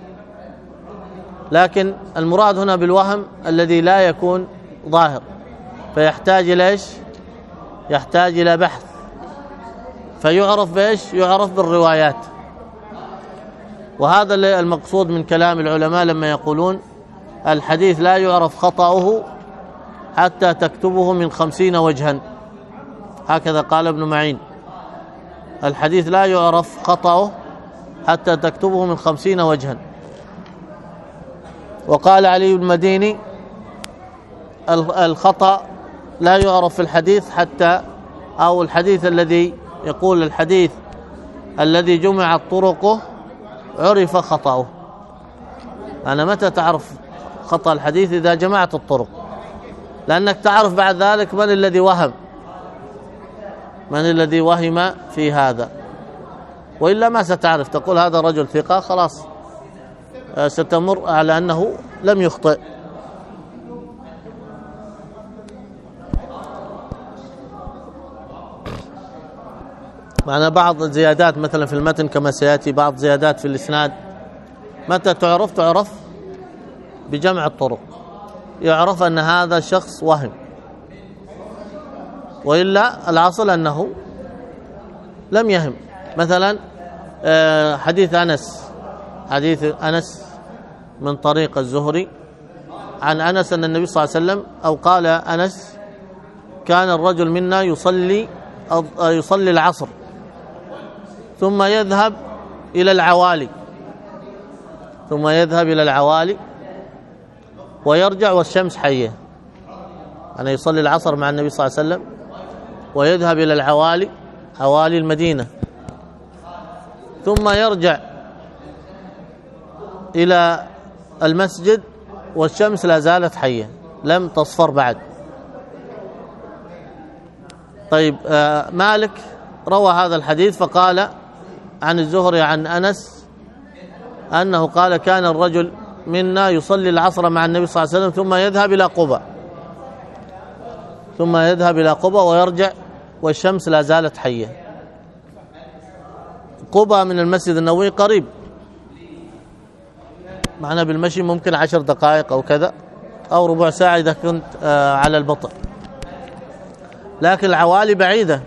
لكن المراد هنا بالوهم الذي لا يكون ظاهر، فيحتاج إلى إيش؟ يحتاج إلى بحث، فيعرف بإيش؟ يعرف بالروايات. وهذا المقصود من كلام العلماء لما يقولون الحديث لا يعرف خطأه حتى تكتبه من 50 وجها، هكذا قال ابن معين: الحديث لا يعرف خطأه حتى تكتبه من 50 وجها. وقال علي بن المديني: الخطأ لا يعرف في الحديث حتى، أو الحديث الذي يقول الحديث الذي جمعت طرقه عرف خطأه. أنا متى تعرف خطأ الحديث؟ إذا جمعت الطرق، لأنك تعرف بعد ذلك من الذي وهم في هذا، وإلا ما ستعرف. تقول هذا رجل ثقة، خلاص ستمر على أنه لم يخطئ. معنى بعض الزيادات مثلا في المتن كما سيأتي، بعض زيادات في الإسناد متى تعرف بجمع الطرق، يعرف أن هذا الشخص وهم، وإلا العصل أنه لم يهم. مثلا حديث أنس من طريق الزهري عن أنس أن النبي صلى الله عليه وسلم، أو قال أنس: كان الرجل منا يصلي العصر ثم يذهب إلى العوالي ويرجع والشمس حية. أنا يصلي العصر مع النبي صلى الله عليه وسلم ويذهب إلى العوالي، عوالي المدينة، ثم يرجع إلى المسجد والشمس لا زالت حية لم تصفر بعد. طيب، مالك روى هذا الحديث فقال عن الزهري عن أنس أنه قال: كان الرجل منا يصلي العصر مع النبي صلى الله عليه وسلم ثم يذهب إلى قباء. ثم يذهب إلى قبة ويرجع والشمس لا زالت حية. قبة من المسجد النبوي قريب، معنا بالمشي ممكن 10 دقائق أو كذا، أو ربع ساعة إذا كنت على البطء، لكن العوالي بعيدة،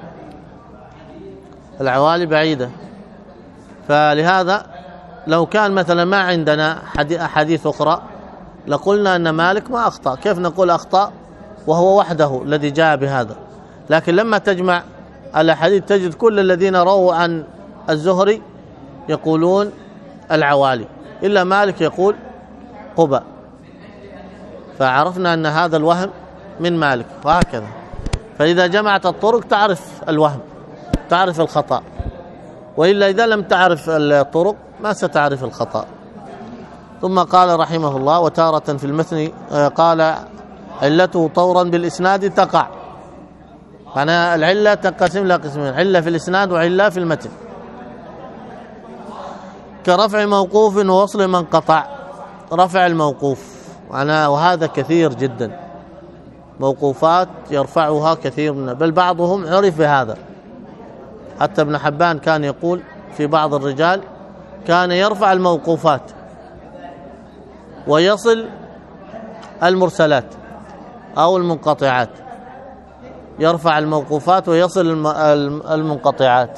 العوالي بعيدة. فلهذا لو كان مثلا ما عندنا أحاديث أخرى لقلنا أن مالك ما أخطأ. كيف نقول أخطأ وهو وحده الذي جاء بهذا؟ لكن لما تجمع الأحاديث تجد كل الذين رووا عن الزهري يقولون العوالي، إلا مالك يقول قبة، فعرفنا أن هذا الوهم من مالك، وهكذا. فإذا جمعت الطرق تعرف الوهم، تعرف الخطأ، وإلا إذا لم تعرف الطرق ما ستعرف الخطأ. ثم قال رحمه الله: وتارة في المتن قال علته طورا بالإسناد تقع. معناها العلة تنقسم إلى قسمين: علة في الإسناد وعلة في المتن، كرفع موقوف ووصل من قطع. رفع الموقوف معناه، وهذا كثير جدا، موقوفات يرفعها كثير بل بعضهم عرف بهذا. حتى ابن حبان كان يقول في بعض الرجال كان يرفع الموقوفات ويصل المرسلات أو المنقطعات، يرفع الموقوفات ويصل المنقطعات.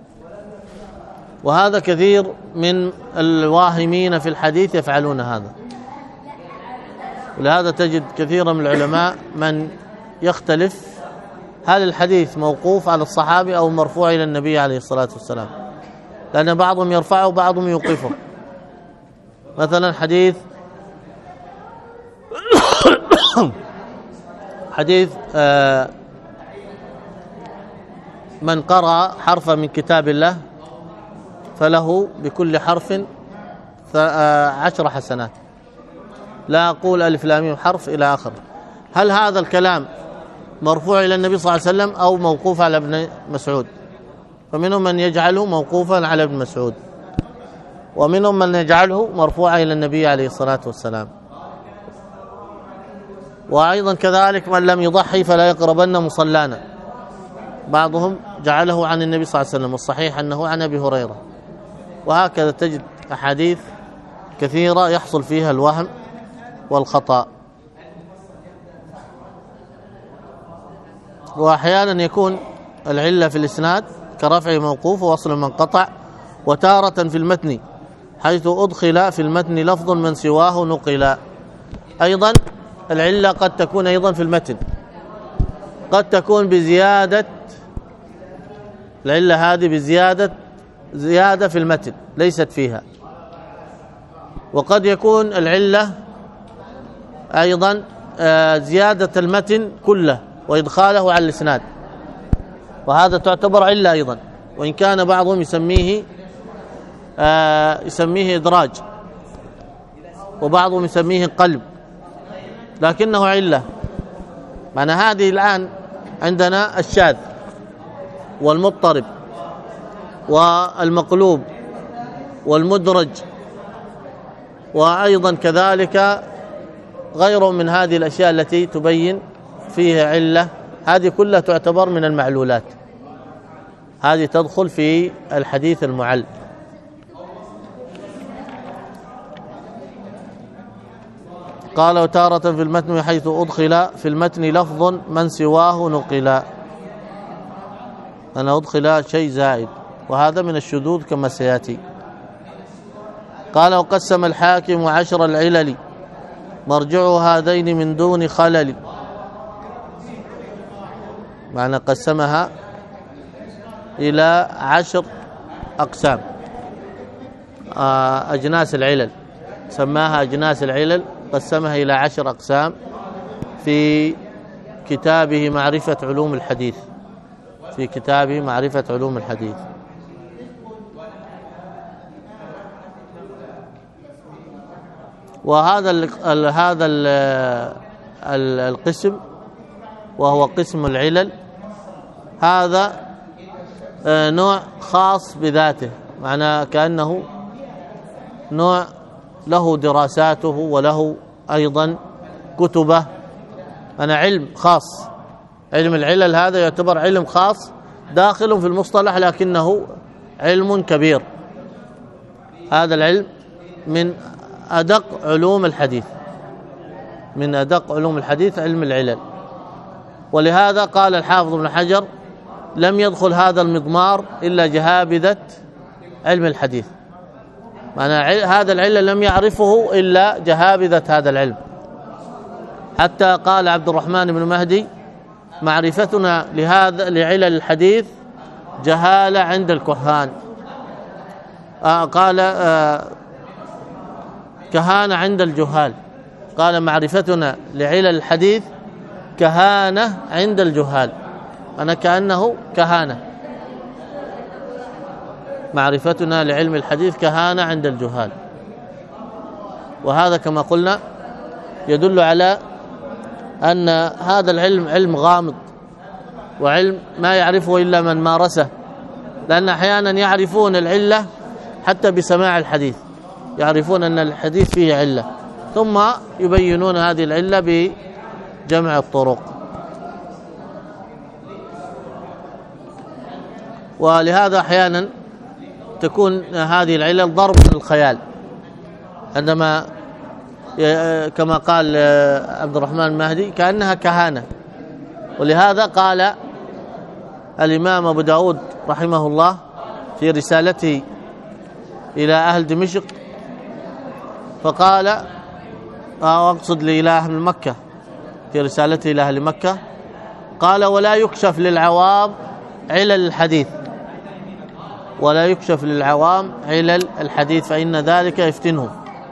وهذا كثير من الواهمين في الحديث يفعلون هذا، ولهذا تجد كثيرا من العلماء من يختلف هل الحديث موقوف على الصحابي أو مرفوع إلى النبي عليه الصلاة والسلام، لأن بعضهم يرفعه وبعضهم يوقفه. مثلا حديث من قرأ حرفا من كتاب الله فله بكل حرف 10 حسنات، لا أقول ألف لام ميم حرف إلى آخر. هل هذا الكلام مرفوع إلى النبي صلى الله عليه وسلم أو موقوف على ابن مسعود؟ فمنهم من يجعله موقوفا على ابن مسعود، ومنهم من يجعله مرفوعا إلى النبي عليه الصلاة والسلام. وأيضا كذلك من لم يضحي فلا يقربن مصلانا، بعضهم جعله عن النبي صلى الله عليه وسلم، والصحيح أنه عن أبي هريرة. وهكذا تجد أحاديث كثيرة يحصل فيها الوهم والخطأ. وأحيانا يكون العلة في الإسناد كرفع موقوف ووصل من قطع. وتارة في المتن حيث أدخل في المتن لفظ من سواه نقل. أيضا العلة قد تكون أيضا في المتن، قد تكون بزيادة، العلة هذه زيادة في المتن ليست فيها. وقد يكون العلة أيضا زيادة المتن كله وإدخاله على الإسناد، وهذا تعتبر علة أيضا، وإن كان بعضهم يسميه إدراج، وبعضهم يسميه قلب، لكنه علة. معنى هذه الآن عندنا الشاذ والمضطرب والمقلوب والمدرج، وأيضا كذلك غير من هذه الأشياء التي تبين فيها علة. هذه كلها تعتبر من المعلولات، هذه تدخل في الحديث المعل. قال: وتارة في المتن حيث أدخل في المتن لفظ من سواه نقل. أنا أدخل شيء زائد، وهذا من الشذوذ كما سيأتي. قال: وقسم الحاكم 10 العلل مرجع هذين من دون خلل. معنى قسمها إلى 10 أقسام، أجناس العلل، سماها أجناس العلل، قسمها إلى 10 أقسام في كتابه معرفة علوم الحديث، في كتابه معرفة علوم الحديث. وهذا القسم وهو قسم العلل، هذا نوع خاص بذاته، معناه كأنه نوع له دراساته وله أيضا كتبه، أنا علم خاص علم العلل هذا يعتبر علم خاص داخل في المصطلح، لكنه علم كبير. هذا العلم من أدق علوم الحديث، من أدق علوم الحديث علم العلل. ولهذا قال الحافظ ابن حجر: لم يدخل هذا المضمار إلا جهابذة علم الحديث. معنى هذا العلم لم يعرفه إلا جهابذة هذا العلم. حتى قال عبد الرحمن بن مهدي: معرفتنا لعلل الحديث جهالة عند الكهان. قال كهانة عند الجهال. قال: معرفتنا لعلل الحديث كهانة عند الجهال. أنا كأنه كهانة. معرفتنا لعلم الحديث كهانة عند الجهال. وهذا كما قلنا يدل على أن هذا العلم علم غامض، وعلم ما يعرفه إلا من مارسه، لأن أحيانا يعرفون العلة حتى بسماع الحديث، يعرفون أن الحديث فيه علة، ثم يبينون هذه العلة بجمع الطرق. ولهذا أحيانا تكون هذه العلل ضرب من الخيال، عندما كما قال عبد الرحمن المهدي كأنها كهانة. ولهذا قال الإمام أبو داود رحمه الله في رسالته إلى أهل دمشق، فقال أقصد إلى أهل مكة، في رسالته إلى أهل مكة قال: ولا يكشف للعوام علل الحديث، ولا يكشف للعوام علل الحديث فإن ذلك يفتنهم.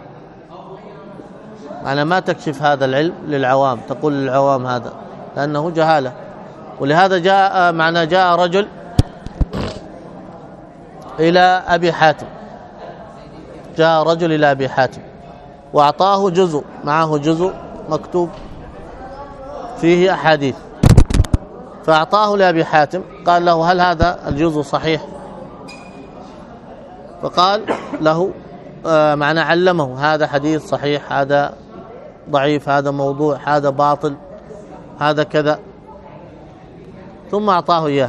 معنى ما تكشف هذا العلم للعوام، تقول للعوام هذا، لأنه جهالة. ولهذا جاء رجل إلى أبي حاتم، جاء رجل إلى أبي حاتم وأعطاه جزء، معه جزء مكتوب فيه أحاديث، فأعطاه لأبي حاتم، قال له: هل هذا الجزء صحيح؟ فقال له معنى علمه: هذا حديث صحيح، هذا ضعيف، هذا موضوع، هذا باطل، هذا كذا، ثم أعطاه إياه.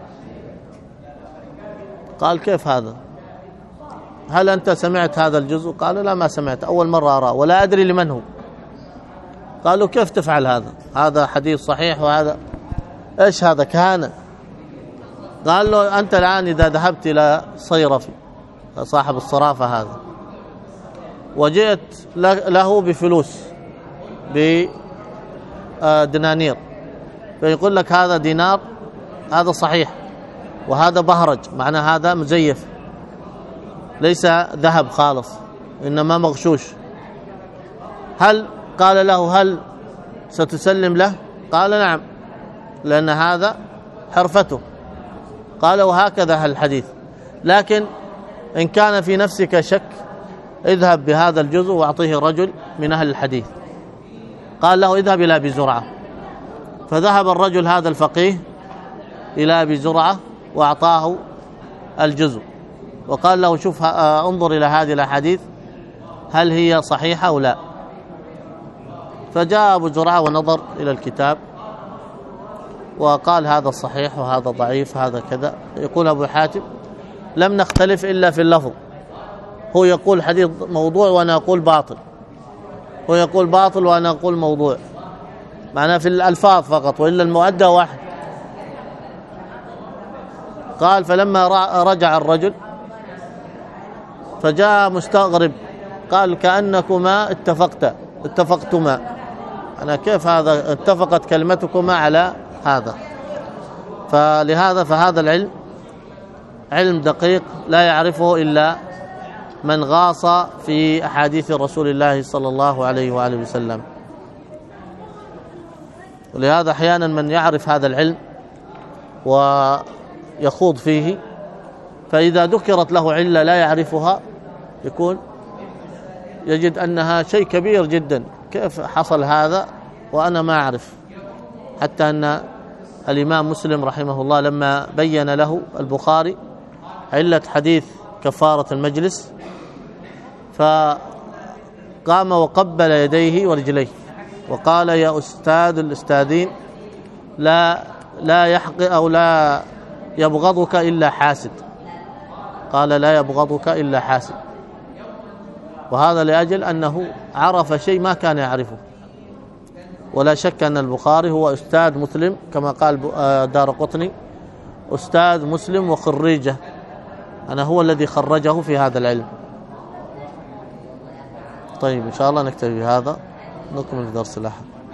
قال: كيف هذا؟ هل أنت سمعت هذا الجزء؟ قال: لا، ما سمعت، أول مرة أراه ولا أدري لمن هو. قالوا: كيف تفعل هذا؟ هذا حديث صحيح وهذا إيش هذا؟ كهانة. قال له: أنت الآن إذا ذهبت إلى صيرفي صاحب الصرافة هذا وجئت له بفلوس بدنانير، فيقول لك هذا دينار، هذا صحيح، وهذا بهرج، معنى هذا مزيف، ليس ذهب خالص، إنما مغشوش. قال له: هل ستسلم له؟ قال: نعم، لأن هذا حرفته. قال: وهكذا الحديث، لكن إن كان في نفسك شك اذهب بهذا الجزء واعطيه رجل من أهل الحديث. قال له: اذهب إلى أبي زرعة. فذهب الرجل هذا الفقيه إلى أبي زرعة وأعطاه الجزء، وقال له: شوف، انظر إلى هذه الأحاديث هل هي صحيحة أو لا. فجاء أبو زرعة ونظر إلى الكتاب وقال: هذا صحيح وهذا ضعيف، هذا كذا. يقول أبو حاتم: لم نختلف إلا في اللفظ، هو يقول حديث موضوع وأنا أقول باطل، هو يقول باطل وأنا أقول موضوع، معناه في الألفاظ فقط، وإلا المؤدى واحد. قال: فلما رجع الرجل فجاء مستغرب، قال: كأنكما اتفقتما، أنا كيف هذا اتفقت كلمتكما على هذا؟ فهذا العلم علم دقيق لا يعرفه إلا من غاص في أحاديث رسول الله صلى الله عليه وآله وسلم. ولهذا أحيانا من يعرف هذا العلم ويخوض فيه، فإذا ذكرت له علة لا يعرفها يجد أنها شيء كبير جدا، كيف حصل هذا وأنا ما أعرف. حتى أن الإمام مسلم رحمه الله لما بين له البخاري علة حديث كفارة المجلس، فقام وقبل يديه ورجليه وقال: يا أستاذ الأستاذين، لا يحقر أو لا يبغضك إلا حاسد، قال لا يبغضك إلا حاسد، وهذا لأجل أنه عرف شيء ما كان يعرفه. ولا شك أن البخاري هو أستاذ مسلم كما قال دارقطني، أستاذ مسلم وخريجه، أنا هو الذي خرجه في هذا العلم. طيب إن شاء الله نكتفي بهذا، نكمل الدرس الأحد.